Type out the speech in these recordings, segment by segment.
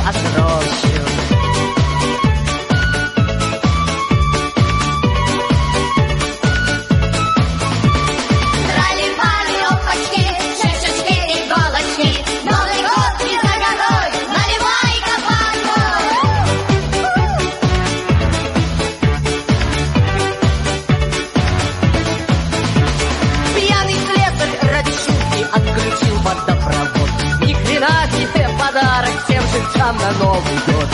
отрощу. Трали-вали, опачки, шишечки, иголочки, Новый год не за горой, наливай компанию. Пьяный слесарь ради шутки отключил водопровод. Ни хрена себе подарок всем жильцам на Новый год.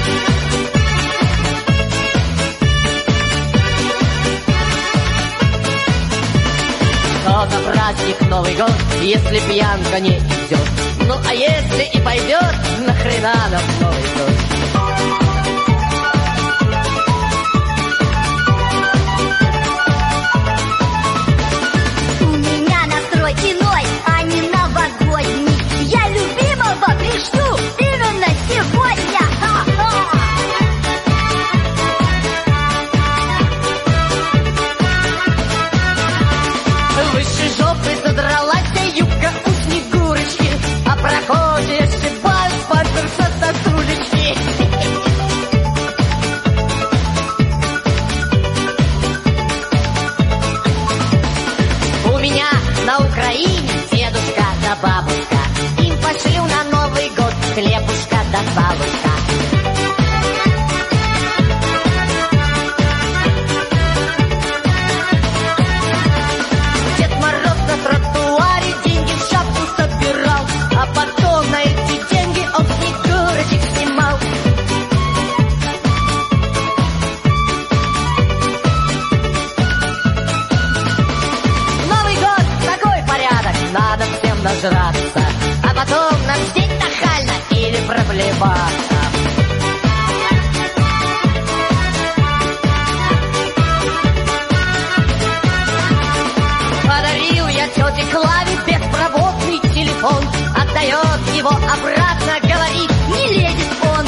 Что на праздник Новый год, если пьянка не идет? Ну а если и пойдет, нахрена нам Новый год? У меня настрой иной, а не новогодний. Я любимого пришлю именно сегодня. Ха-ха. Выше жопы задралась юбка у Снегурочки, а прохожие сшибают памперса сосулечки. У меня на Украине дедушка да бабушка, им пошлю на Новый год хлебушка да салушка. Дед Мороз на тротуаре деньги в шапку собирал, а потом на эти деньги он Снегурочек снимал. Новый год, такой порядок, надо всем нажраться, а потом надеть нахально или проблеваться. Подарил я тете Клаве беспроводный телефон, отдает его обратно, говорит, не лезет он.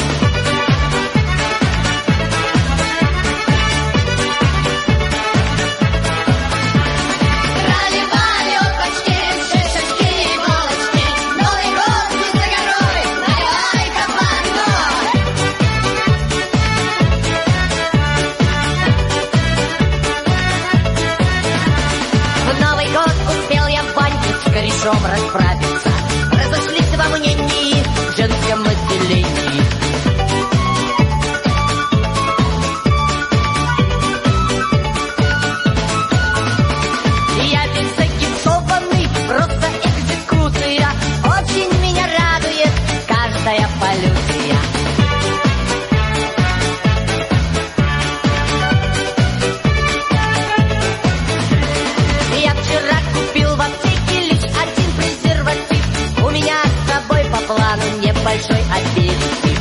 Трали-вали, опачки, шишечки, иголочки, Новый год не за горой, наливай компанию. В Новый год успел я в баньке с корешом расправиться. Разошлись во мнении в женском отделении. Я весь загипсованный, просто экзекуция. Очень меня радует каждая полюция. Я вчера купил в аптеке лишь один презерватив. У меня с собой по плану небольшой аперитив.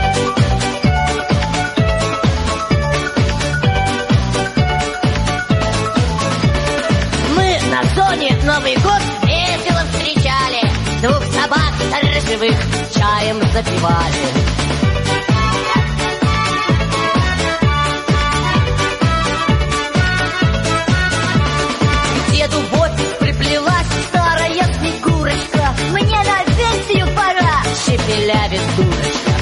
Мы на зоне Новый год весело встречали. Двух собак сторожевых чаем запивали. К деду в офис приплелась старая Снегурочка. Мне на пенсию пора. Шепелявит дурочка.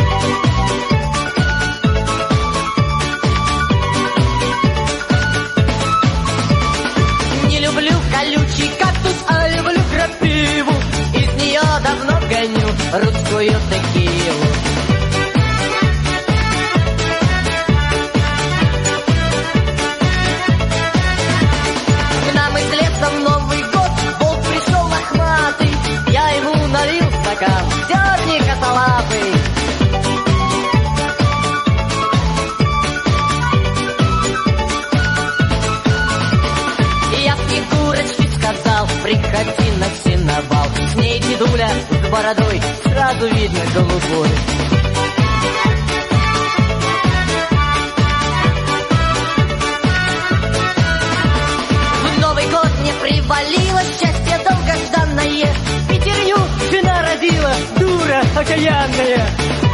Не люблю колючий кактус, а люблю крапиву. Из нее давно гоню русскую текилу. К нам из леса в Новый год волк пришел лохматый. Я ему налил стакан дерни косолапый. Я Снегурочке сказал, приходи на сеновал. С ней дедуля с бородой, сразу видно голубой. В Новый год мне привалило счастье долгожданное. Пятерню жена родила, дура окаянная.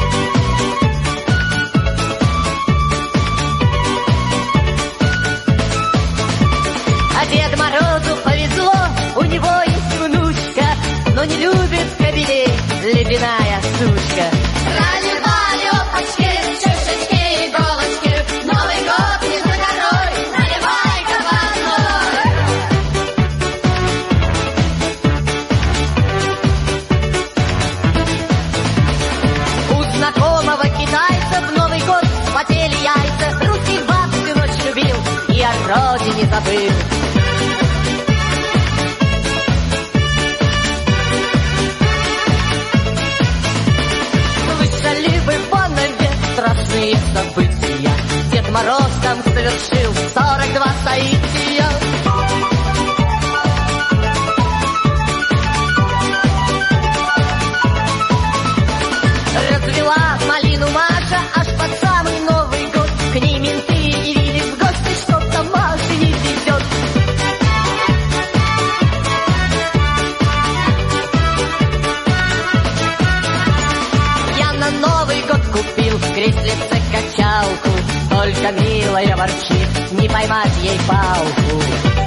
А Деду Морозу повезло, у него есть внучка, но не любит кобелей ледяная сучка. забыл. Слышали вы в Бонове страшные события? Дед Мороз там совершил 42 соития. Развела малину Маша аж под самый Новый год. К ней менты явились в гости, что-то Маше не везет. Я на Новый год купил в креслице качалку, только милая ворчит, не поймать ей палку.